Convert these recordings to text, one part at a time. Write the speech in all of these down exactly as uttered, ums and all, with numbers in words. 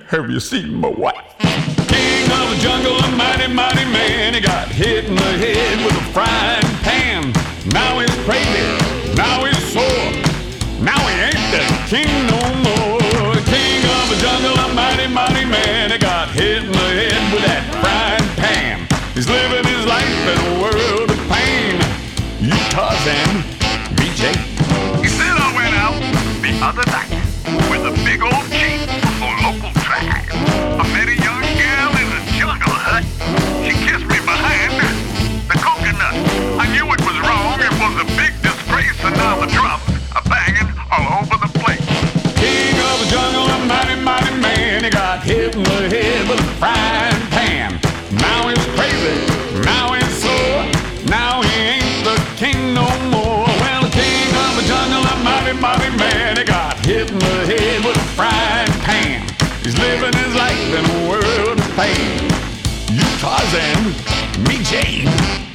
have you seen my wife? King of the jungle, a mighty, mighty man. He got hit in the head with a frying pan. Now he's crazy, now he's sore. Now he ain't the king no more. King of the jungle, a mighty, mighty man. He got hit in the head with that frying pan. He's living his life in a world of pain. You Tarzan, me Jane. He said I went out the other night with a big old chief for local tribe. I met a young gal in a jungle hut. She kissed me behind the coconut. I knew it was wrong. It was a big disgrace, and now the drums are banging all over the place. King of the jungle, a mighty, mighty man. He got hit in the head with a frying pan. Now he's crazy, now he's sore. Now he ain't the king no more. Well, the king of the jungle, a mighty, mighty man. He got hit in the head with a frying pan. He's living his life in a world of pain. You Tarzan, me Jane.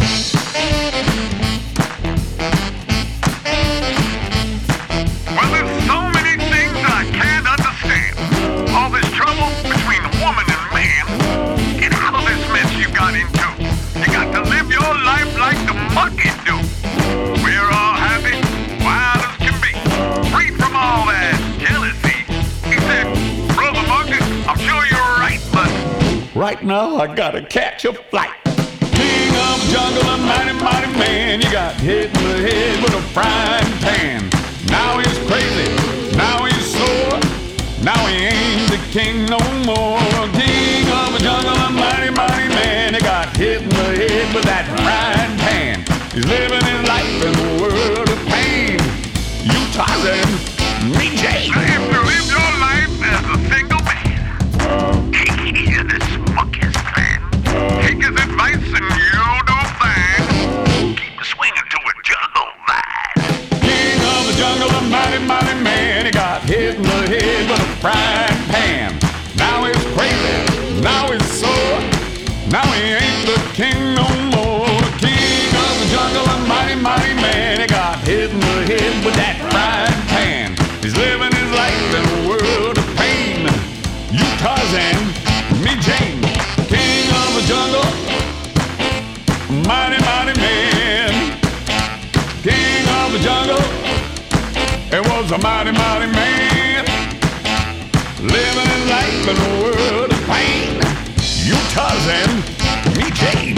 Well, there's so many things I can't understand. All this trouble between woman and man. Get out of this mess you got into. You got to live your life like the monkeys do. We're all happy, wild as can be, free from all that jealousy. He said, Brother Monkey, I'm sure you're right, but Right now I gotta catch a flight. King of the jungle, a mighty, mighty man. You got hit in the head with a frying pan. Now he's crazy, now he's sore. Now he ain't the king no more. King of the jungle, a mighty, mighty man. He got hit in the head with that frying pan. He's living his life in a world of pain. You Tarzan, me Jane. if you live your life as a single man, hear this monkey's plan. Take his advice and you'll do fine. Keep swinging to a jungle vibe. King of the jungle, a mighty, mighty man. He got hit in the head with a frying pan. Now he's crazy, now he's sore. Now he ain't the king no more. King of the jungle, a mighty, mighty man. He got hit in the head with that frying pan. He's living his life in a world of pain. You Tarzan, me Jane. King of the jungle, mighty, mighty man. King of the jungle, it was a mighty, mighty man. Living his life in a world of pain. You Tarzan, me Jane.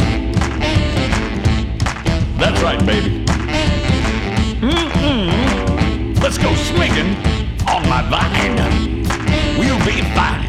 That's right, baby. Mm-mm. Let's go swinging on my vine. We'll be fine.